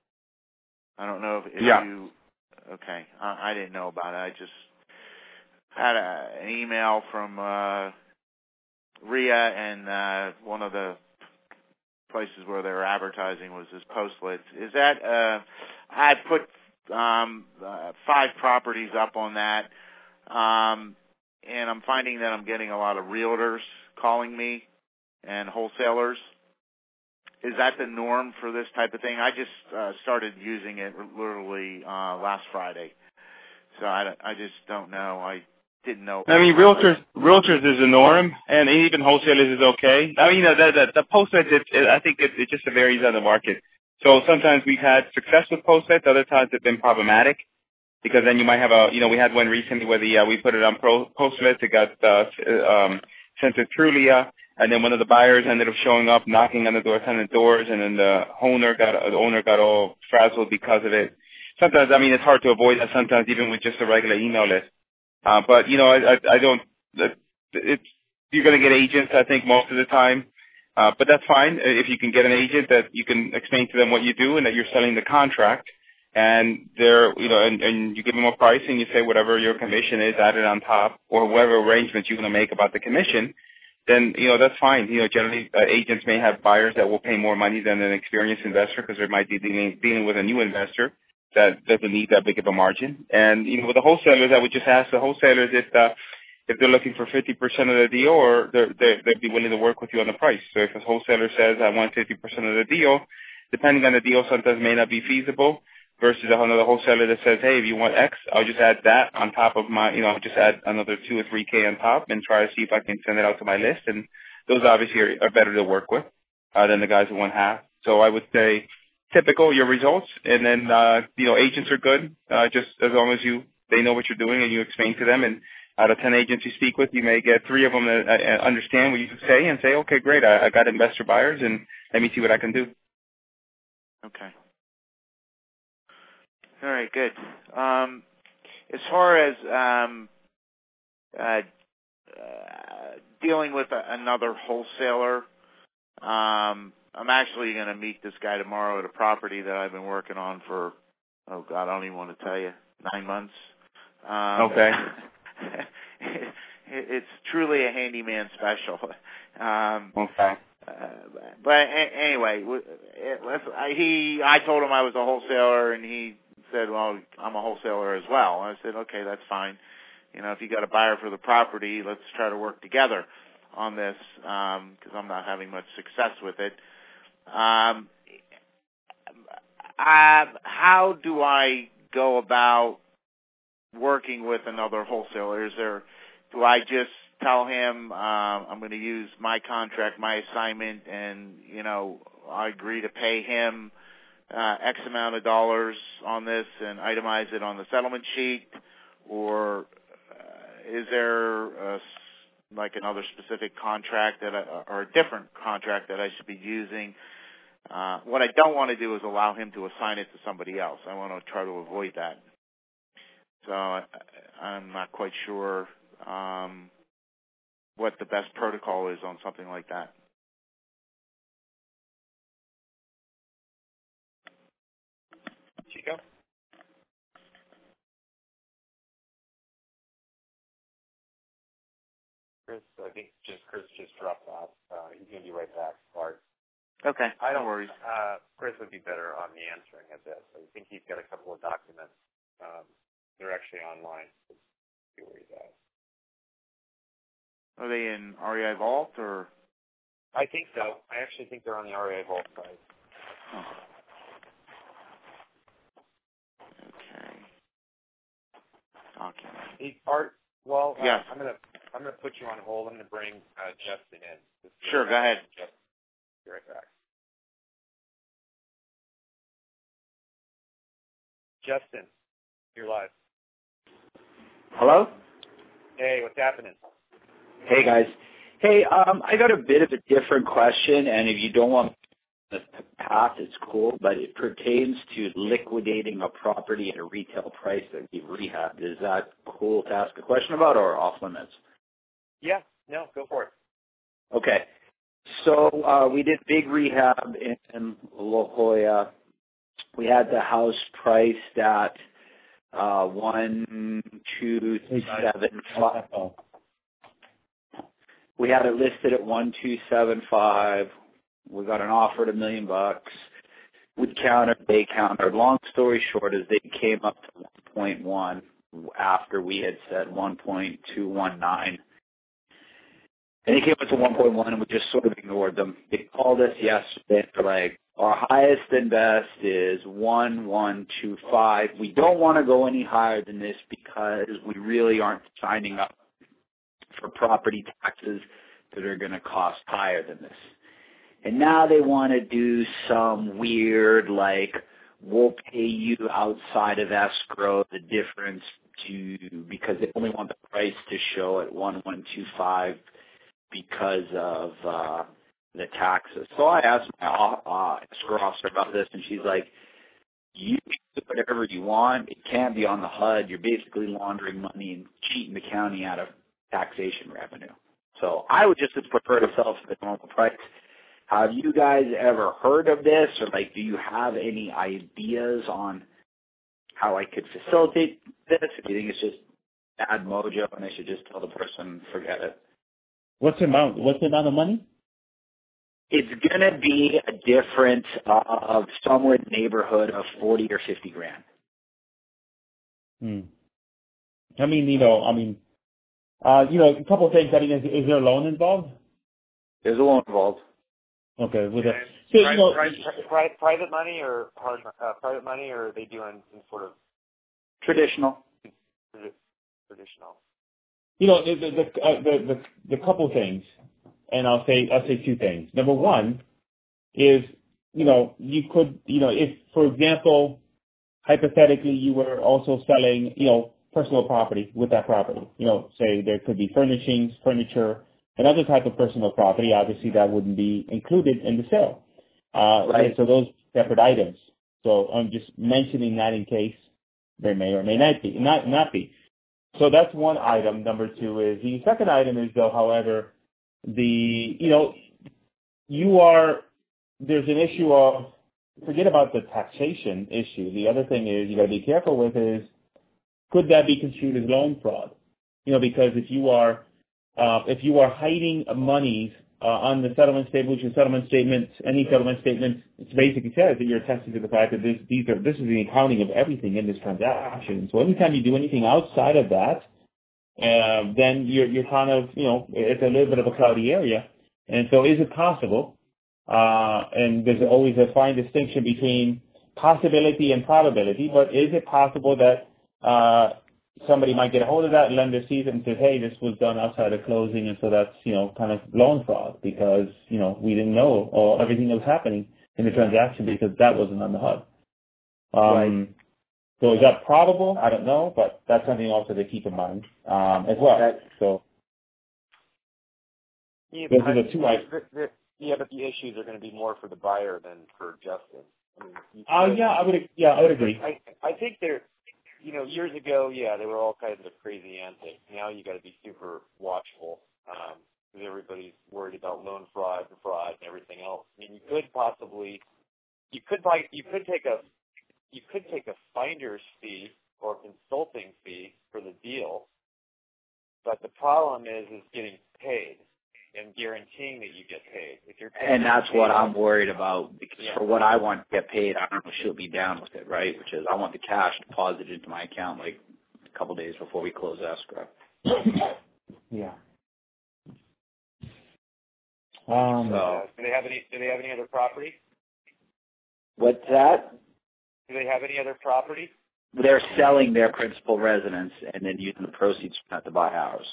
I don't know if, if yeah. you, okay, I, I didn't know about it. I just had a, an email from, uh, R I A, and, uh, one of the places where they were advertising was this Postlets. Is that, uh, I put, um, uh, five properties up on that, um, and I'm finding that I'm getting a lot of realtors calling me and wholesalers. Is that the norm for this type of thing? I just uh, started using it literally uh, last Friday, so I, I just don't know. I didn't know. I mean, realtors realtors is the norm, and even wholesalers is okay. I mean, you know, the the, the Postlets, it, it, I think it, it just varies on the market. So sometimes we've had success with Postlets, other times it's been problematic, because then you might have a, you know, we had one recently where the uh, we put it on Pro, Postlets, it got uh, um, sent to Trulia, and then one of the buyers ended up showing up, knocking on the door, on the doors, and then the owner got the owner got all frazzled because of it. Sometimes, I mean, it's hard to avoid that. Sometimes even with just a regular email list. Uh, but you know, I, I, I don't. It's you're going to get agents, I think, most of the time. Uh, but that's fine if you can get an agent that you can explain to them what you do and that you're selling the contract, and they're, you know, and, and you give them a price and you say whatever your commission is added on top, or whatever arrangements you're going to make about the commission. Then, you know, that's fine. You know, generally uh, agents may have buyers that will pay more money than an experienced investor, because they might be dealing, dealing with a new investor that doesn't need that big of a margin. And, you know, with the wholesalers, I would just ask the wholesalers if uh, if they're looking for fifty percent of the deal, or they're, they're, they'd be willing to work with you on the price. So if a wholesaler says, I want fifty percent of the deal, depending on the deal, sometimes may not be feasible, versus another wholesaler that says, hey, if you want X, I'll just add that on top of my, you know, I'll just add another two or three K on top and try to see if I can send it out to my list. And those obviously are, are better to work with uh, than the guys who want half. So I would say typical, your results, and then, uh, you know, agents are good, uh, just as long as you, they know what you're doing and you explain to them. And out of ten agents you speak with, you may get three of them that uh, understand what you say and say, okay, great, I, I got investor buyers, and let me see what I can do. Okay. All right, good. Um, as far as um, uh, uh, dealing with a, another wholesaler. Um, I'm actually going to meet this guy tomorrow at a property that I've been working on for, oh, God, I don't even want to tell you, nine months. Um, okay. it, it's truly a handyman special. Um, okay. Uh, but a- anyway, it, let's, I, he, I told him I was a wholesaler, and he said, "Well, I'm a wholesaler as well." I said, "Okay, that's fine. You know, if you got a buyer for the property, let's try to work together on this because I'm not having much success with it." Um, I, how do I go about working with another wholesaler? Is there, do I just tell him uh, I'm going to use my contract, my assignment, and, you know, I agree to pay him uh, X amount of dollars on this and itemize it on the settlement sheet? Or uh, is there a, like another specific contract that I, or a different contract that I should be using? Uh, what I don't want to do is allow him to assign it to somebody else. I want to try to avoid that. So I, I'm not quite sure um, what the best protocol is on something like that. Chico? Chris, I think just Chris just dropped off. Uh, he's going to be right back, Bart. Okay, I don't no worries. Uh, Chris would be better on the answering of this. I think he's got a couple of documents. Um, they're actually online. Let's see where he's at. Are they in R E I Vault or? I think so. I actually think they're on the R E I Vault site. Oh. Okay. Document. Hey, Art. Well, uh, yes. I'm gonna I'm gonna put you on hold. I'm gonna bring uh, Justin in. Sure. Go ahead. Justin, be right back. Justin, you're live. Hello? Hey, what's happening? Hey, guys. Hey, um, I got a bit of a different question, and if you don't want the path, it's cool, but it pertains to liquidating a property at a retail price that we've rehabbed. Is that cool to ask a question about or off limits? Yeah, no, go for it. Okay. So uh, we did big rehab in, in La Jolla. We had the house priced at uh, one two seven five. We had it listed at one two seven five. We got an offer at a million bucks. We countered. They countered. Long story short is they came up to one point one after we had said one point two one nine. And they came up to one point one, and we just sort of ignored them. They called us yesterday. They're like, our highest and best is one one two five. We don't want to go any higher than this because we really aren't signing up for property taxes that are going to cost higher than this. And now they want to do some weird, like, we'll pay you outside of escrow the difference to, because they only want the price to show at one one two five because of uh, the taxes. So I asked my uh, escrow officer about this, and she's like, you can do whatever you want. It can't be on the H U D. You're basically laundering money and cheating the county out of taxation revenue. So I would just prefer to sell for the normal price. Have you guys ever heard of this, or like, do you have any ideas on how I could facilitate this? Or do you think it's just bad mojo and I should just tell the person, forget it? What's the amount? What's the amount of money? It's going to be a difference of somewhere in the neighborhood of forty or fifty grand. Hmm. I mean, you know, I mean, uh, you know, a couple of things. I mean, is, is there a loan involved? There's a loan involved. Okay. With a, so, you know, private, private, private money or hard uh, private money, or are they doing some sort of traditional? Traditional. You know, the the uh, the, the the couple things, and I'll say I'll say two things. Number one is, you know, you could, you know, if, for example, hypothetically, you were also selling, you know, personal property with that property. You know, say there could be furnishings, furniture, and other type of personal property. Obviously, that wouldn't be included in the sale. Uh, right. So those separate items. So I'm just mentioning that in case there may or may not be, not not be. so that's one item. Number two is the second item is though, however, the you know you are there's an issue of forget about the taxation issue. The other thing is you got to be careful with is could that be construed as loan fraud? You know, because if you are uh, if you are hiding monies uh, on the settlement statement, which is settlement statement, any settlement statement, it basically says that you're attesting to the fact that this these are this is the accounting of everything in this transaction. So anytime you do anything outside of that, uh, then you're you're kind of you know it's a little bit of a cloudy area. And so, is it possible? Uh, and there's always a fine distinction between possibility and probability. But is it possible that uh, somebody might get a hold of that, lender sees it and says, hey, this was done outside of closing, and so that's, you know, kind of loan fraud because, you know, we didn't know or everything that was happening in the transaction because that wasn't on the H U D. Um, right. So is that probable? I don't know, but that's something also to keep in mind um, as well. That, so yeah, those are the two items. Yeah, but the issues are going to be more for the buyer than for Justin. I mean, uh, yeah, I would. Yeah, I would agree. I, I think they're, you know, years ago, yeah, they were all kinds of crazy antics. Now you got to be super watchful um, because everybody's worried about loan fraud and fraud and everything else. I mean, you could possibly, you could buy, you could take a, you could take a finder's fee or consulting fee for the deal, but the problem is, is getting paid and guaranteeing that you get paid. If you're and that's paid, what I'm worried about because yeah. for what I want to get paid, I don't know if she'll be down with it, right? Which is I want the cash deposited into my account like a couple days before we close escrow. Yeah. Um, so, uh, do they have any? Do they have any other property? What's that? Do they have any other property? They're selling their principal residence and then using the proceeds from that to buy ours.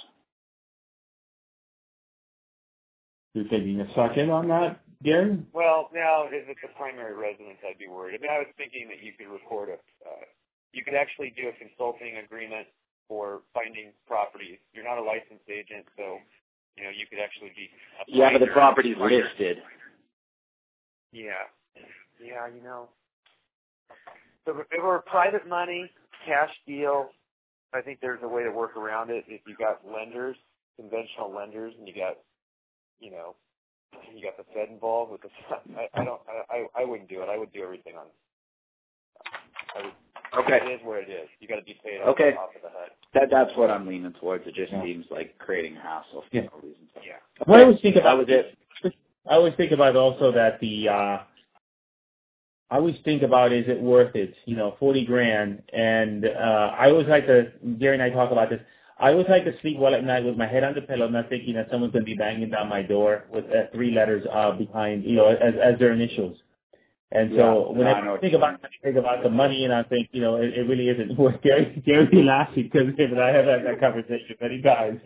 You're taking a second on that, Gary? Well, now if it's a primary residence, I'd be worried. I mean, I was thinking that you could record a, uh, you could actually do a consulting agreement for finding properties. You're not a licensed agent, so you know you could actually be. A yeah, but the property's finder. listed. Yeah, yeah, you know. So if it were private money, cash deal, I think there's a way to work around it. If you got lenders, conventional lenders, and you got you know, you got the Fed involved with the. I, I don't. I, I wouldn't do it. I would do everything on. I would, okay. It is where it is. You got to be paid okay. off of the H U D. That that's what I'm leaning towards. It just yeah. seems like creating a hassle for yeah. no reason. Yeah. Okay. Well, I always think about that was it. I always think about also that the. Uh, I always think about is it worth it? You know, forty grand, and uh, I always like to. Gary and I talk about this. I always like to sleep well at night with my head on the pillow, not thinking that someone's going to be banging down my door with uh, three letters uh, behind, you know, as, as their initials. And so yeah, when no, I, I think about I think about the money, and I think, you know, it, it really isn't worth Gary. Gary laughing because him and I have had that conversation many times.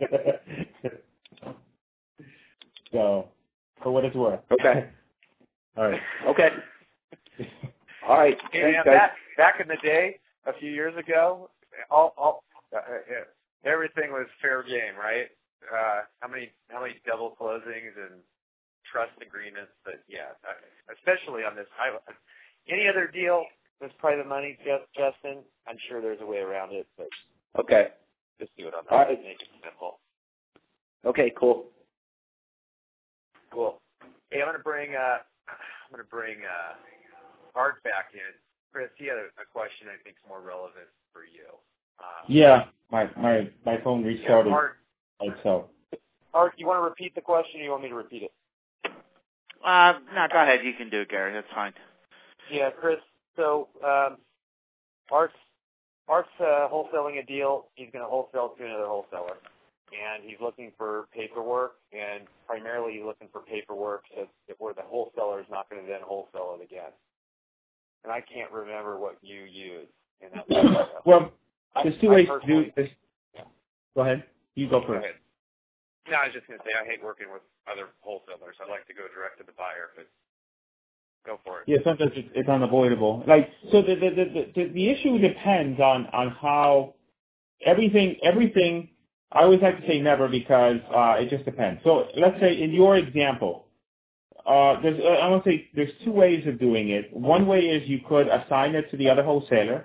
So, for what it's worth. Okay. All right. Okay. All right. And Thanks, back, back in the day, a few years ago, all, all uh, uh, everything was fair game, right? Uh, how many how many double closings and trust agreements? But yeah, especially on this. I, any other deal, this private money, Justin, I'm sure there's a way around it. But okay, just do it on that. All right. Make it simple. Okay, cool. Cool. Hey, I'm gonna bring uh, I'm gonna bring uh, Art back in. Chris, he had a, a question I think is more relevant for you. Um, yeah, my my my phone restarted. Yeah, Art, like so. Art, you want to repeat the question, or you want me to repeat it? Uh, no, go ahead. You can do it, Gary. That's fine. Yeah, Chris. So, um, Art's Art's uh, wholesaling a deal. He's going to wholesale to another wholesaler, and he's looking for paperwork, and primarily he's looking for paperwork so that where the wholesaler is not going to then wholesale it again. And I can't remember what you use. In that well, there's two I ways to do this. Yeah. Go ahead. You go first. Go ahead. No, I was just going to say I hate working with other wholesalers. I like to go direct to the buyer, but go for it. Yeah, sometimes it's, it's unavoidable. Like so, the the, the the the issue depends on on how everything everything. I always like to say never because uh, it just depends. So let's say in your example, uh, there's uh, I want to say there's two ways of doing it. One way is you could assign it to the other wholesaler,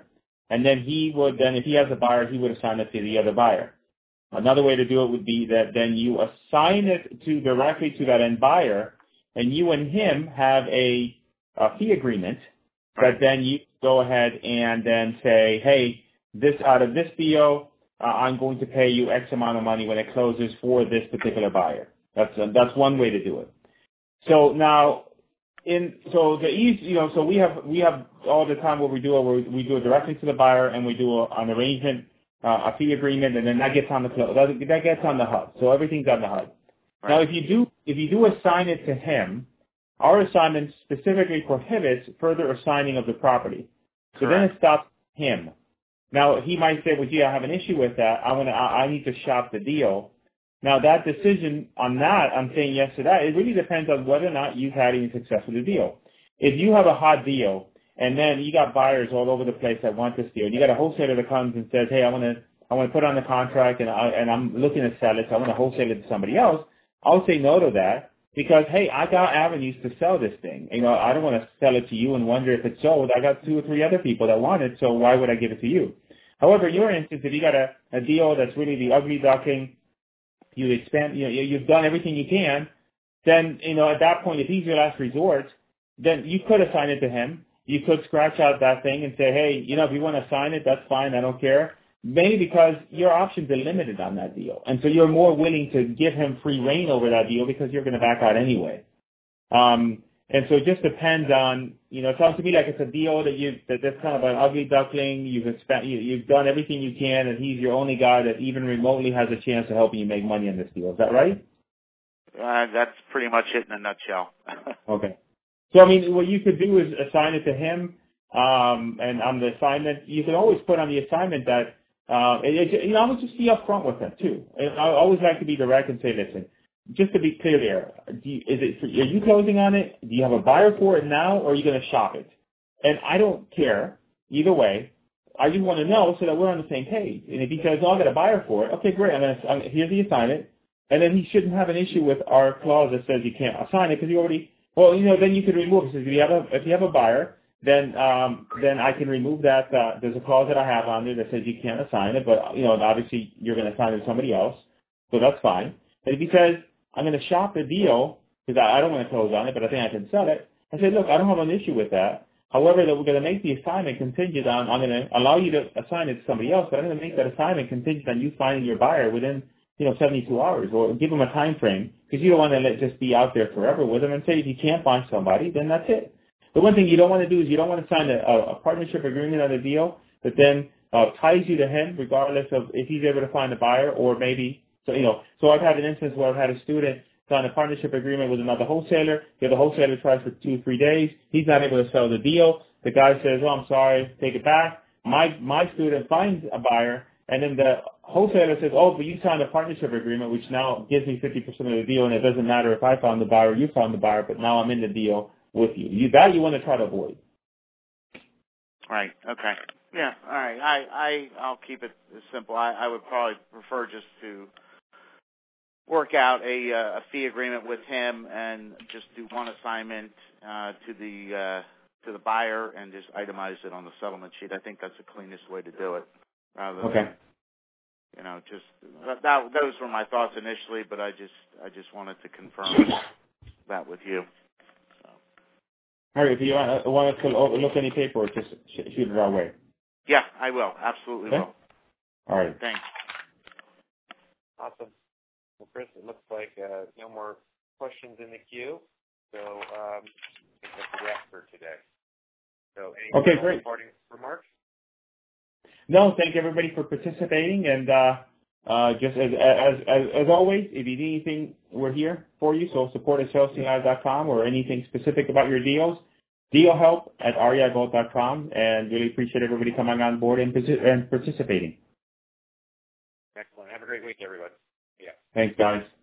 and then he would then, if he has a buyer, he would assign it to the other buyer. Another way to do it would be that then you assign it to directly to that end buyer, and you and him have a, a fee agreement Right. that then you go ahead and then say, hey, this out of this deal, uh, I'm going to pay you X amount of money when it closes for this particular buyer. That's uh, that's one way to do it. So now, in so the easy, you know, so we have we have all the time where we do it, where we do it directly to the buyer, and we do a, an arrangement, uh, a fee agreement, and then that gets on the that, that gets on the H U D. So everything's on the H U D. Right. Now, if you do if you do assign it to him, our assignment specifically prohibits further assigning of the property. So Correct. then it stops him. Now, he might say, well, gee, I have an issue with that. I want to, I, I need to shop the deal. Now, that decision on that, I'm saying yes to that, it really depends on whether or not you've had any success with the deal. If you have a hot deal, and then you got buyers all over the place that want this deal, and you got a wholesaler that comes and says, hey, I want to, I want to put on the contract, and, I, and I'm looking to sell it, so I want to wholesale it to somebody else, I'll say no to that. Because, hey, I got avenues to sell this thing. You know, I don't want to sell it to you and wonder if it's sold. I got two or three other people that want it, so why would I give it to you? However, in your instance, if you got a, a deal that's really the ugly duckling, you expand, you know, you've done everything you can, then, you know, at that point, if he's your last resort, then you could assign it to him. You could scratch out that thing and say, hey, you know, if you want to sign it, that's fine. I don't care. Mainly because your options are limited on that deal. And so you're more willing to give him free reign over that deal because you're going to back out anyway. Um, and so it just depends on, you know, it sounds to me like it's a deal that you, that that's kind of an ugly duckling. You've expect, you, you've done everything you can, and he's your only guy that even remotely has a chance of helping you make money on this deal. Is that right? Uh, that's pretty much it in a nutshell. Okay. So, I mean, what you could do is assign it to him, um, and on the assignment, you can always put on the assignment that, Uh, it, it, you know, I would just be upfront with them too. I always like to be direct and say, listen, just to be clear there, do you, is it, are you closing on it? Do you have a buyer for it now, or are you going to shop it? And I don't care either way. I just want to know so that we're on the same page. And if he says, oh, I got a buyer for it, okay, great. I'm going to, I'm, here's the assignment. And then he shouldn't have an issue with our clause that says you can't assign it because you already, well, you know, then you could remove it. It says if you have a, if you have a buyer, then um, then I can remove that. Uh, there's a clause that I have on there that says you can't assign it, but, you know, obviously you're going to assign it to somebody else, so that's fine. But if he says, I'm going to shop the deal, because I, I don't want to close on it, but I think I can sell it, I say, look, I don't have an issue with that. However, that we're going to make the assignment contingent on, I'm going to allow you to assign it to somebody else, but I'm going to make that assignment contingent on you finding your buyer within, you know, seventy-two hours, or give them a time frame, because you don't want to let just be out there forever with them and say if you can't find somebody, then that's it. The one thing you don't want to do is you don't want to sign a, a partnership agreement on a deal that then uh, ties you to him regardless of if he's able to find a buyer, or maybe, so you know, so I've had an instance where I've had a student sign a partnership agreement with another wholesaler. The other wholesaler tries for two or three days. He's not able to sell the deal. The guy says, oh, I'm sorry, take it back. My, my student finds a buyer, and then the wholesaler says, oh, but you signed a partnership agreement, which now gives me fifty percent of the deal, and it doesn't matter if I found the buyer or you found the buyer, but now I'm in the deal with you. You that you want to try to avoid. Right. Okay. Yeah. All right. I I I'll keep it as simple. I, I would probably prefer just to work out a uh, a fee agreement with him and just do one assignment uh, to the uh, to the buyer and just itemize it on the settlement sheet. I think that's the cleanest way to do it. Rather Okay. than, you know, just that, that those were my thoughts initially, but I just I just wanted to confirm that with you. All right, if you want, uh, want us to look any paperwork, just sh- shoot it our way. Yeah, I will. Absolutely Okay. will. All right. Thanks. Awesome. Well, Chris, it looks like uh, no more questions in the queue, so um, I think that's a wrap for today. So, any Okay, great. parting remarks? No, thank everybody for participating, and uh, uh, just as, as as as always, if you need anything, we're here for you. So support at sales team dot com, or anything specific about your deals, deal help at r e i gold dot com, and really appreciate everybody coming on board and, and participating. Excellent. Have a great week, everybody. Yeah. Thanks, guys.